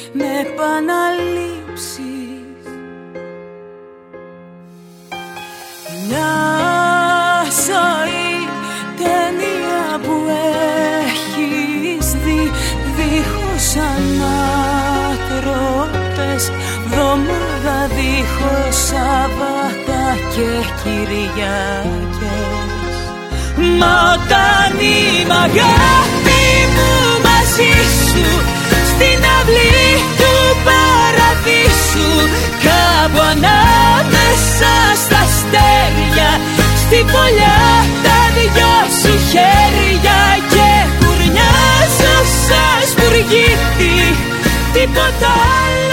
με επαναλήψεις. Μια ζωή ταινία που έχεις δει, δίχως ανάτροπες, βδομάδα δίχως Σαββάτα και Κυριακές. Μα όταν είμαι αγάπη μου μαζί σου, στην αυλή του παραδείσου, κάπου ανάμεσα στα αστέρια, στη φωλιά τα δυο σου χέρια, και κουρνιάζω σαν σπουργίτη, τίποτα άλλο.